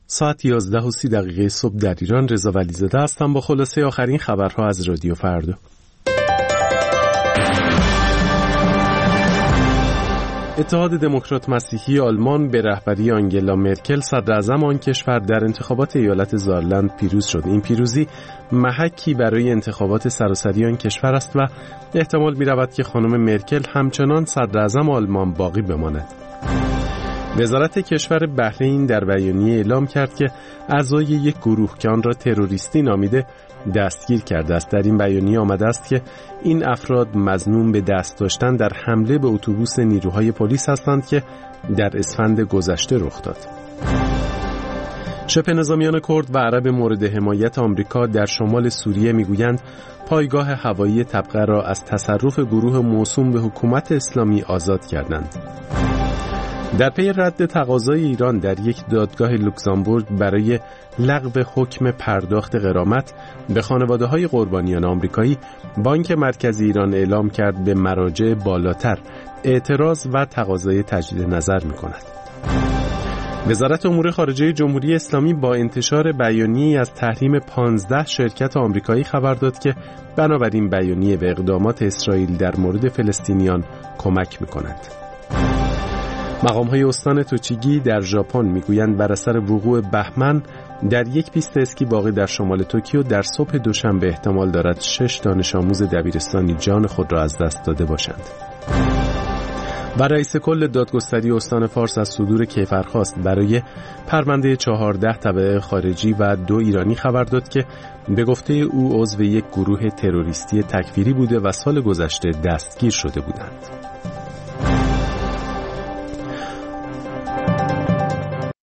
ساعت 11:30 صبح در ایران. رضا ولیزاده هستم با خلاصه آخرین خبرها از رادیو فردا. اتحاد دموکرات مسیحی آلمان به رهبری آنگلا مرکل صدراعظم آن کشور در انتخابات ایالت زارلند پیروز شد. این پیروزی محکی برای انتخابات سراسری آن کشور است و احتمال می‌رود که خانم مرکل همچنان صدراعظم آلمان باقی بماند. وزارت کشور بحرین در بیانیه اعلام کرد که اعضای یک گروه که آن را تروریستی نامیده دستگیر کرده است. در این بیانیه آمده است که این افراد مظنون به دست داشتن در حمله به اتوبوس نیروهای پلیس هستند که در اسفند گذشته رخ داد. شبه نظامیان کرد و عرب مورد حمایت آمریکا در شمال سوریه میگویند پایگاه هوایی طبقه را از تصرف گروه موسوم به حکومت اسلامی آزاد کردند. در پی رد تقاضای ایران در یک دادگاه لوکزامبورگ برای لغو حکم پرداخت غرامت به خانواده‌های قربانیان آمریکایی، بانک مرکزی ایران اعلام کرد به مراجع بالاتر اعتراض و تقاضای تجدید نظر می‌کند. وزارت امور خارجه جمهوری اسلامی با انتشار بیانیه‌ای از تحریم 15 شرکت آمریکایی خبر داد که بنابراین بیانیه به اقدامات اسرائیل در مورد فلسطینیان کمک می‌کند. مقام‌های استان توچیگی در ژاپن میگویند بر اثر وقوع بهمن در یک پیست اسکی واقع در شمال توکیو در صبح دوشنبه احتمال دارد 6 دانش آموز دبیرستانی جان خود را از دست داده باشند. و رئیس کل دادگستری استان فارس از صدور کیفرخواست برای پرونده 14 تبع خارجی و 2 ایرانی خبر داد که به گفته او عضو یک گروه تروریستی تکفیری بوده و سال گذشته دستگیر شده بودند.